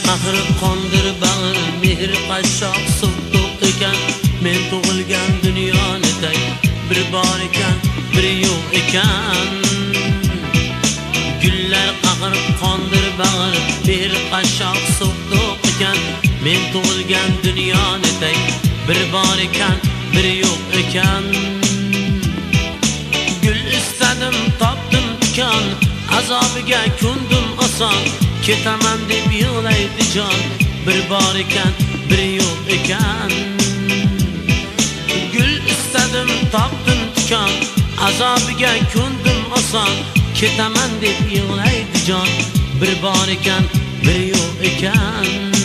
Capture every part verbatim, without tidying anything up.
qahr qondir bag'ir mehr qashshoq suvdoq ekan men tug'ilgan dunyonida bir bor ekan bir yo'q ekan gullar qahr qondir bag'ir mehr qashshoq suvdoq ekan men tug'ilgan dunyonida bir bor ekan bir yo'q ekan gul istadim topdim tikan azobiga ko'ndim oson ketaman deb yig'laydi jon bir bor ekan bir yo'q ekan gul istadim topdim tikan azobiga ko'ndim oson ketaman deb yig'laydi jon bir bor ekan bir yo'q ekan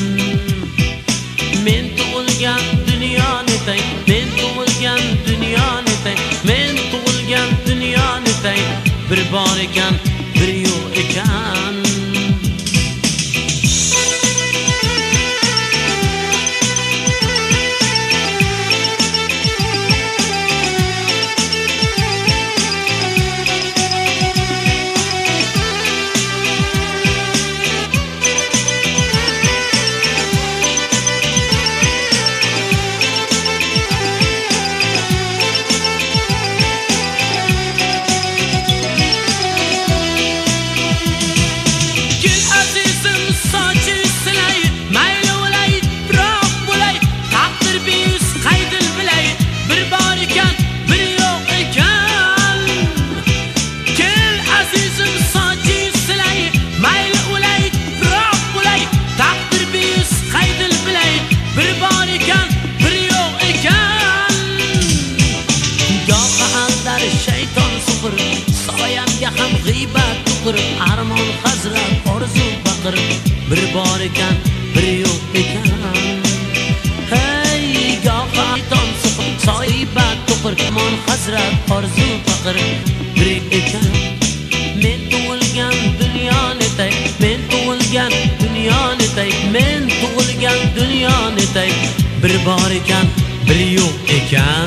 men tug'ilgan dunyonida men tug'ilgan dunyonida men tug'ilgan dunyonida bir bor ekan bir yo'q ekan soyamga ham g'iybat tuqir armon hazrat orzu baqir bir bor ekan bir yo'q ekan hey goh ayton suqir soybat tuqir armon hazrat orzu baqir bir ekan men tug'ilgan dunyonida men tug'ilgan dunyonida men tug'ilgan dunyonida bir bor ekan bir yo'q ekan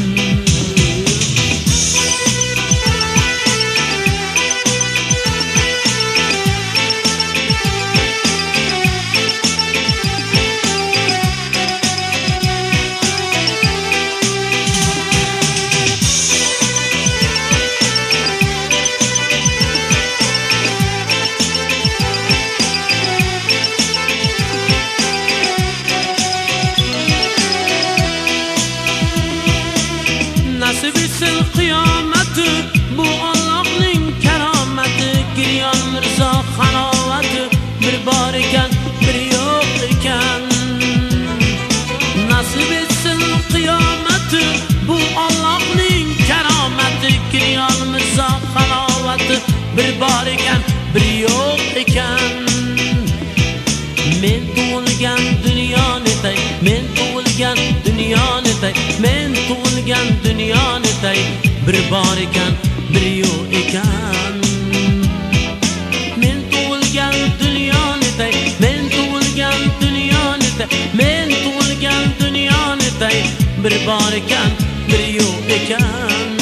nasib etsin qiyomati bu Allohning karomati Giryon Mirzo halovati bir bor ekan bir yo'q ekan nasib etsin qiyomati bu Allohning karomati Giryon Mirzo halovati bir bor ekan bir yo'q ekan men tug'ilgan dunyonida men tug'ilgan dunyonida men tug'ilgan dunyonida bir bor ekan bir yo'q ekan men tug'ilgan dunyonida men tug'ilgan dunyonida men tug'ilgan dunyonida bir bor ekan bir yo'q ekan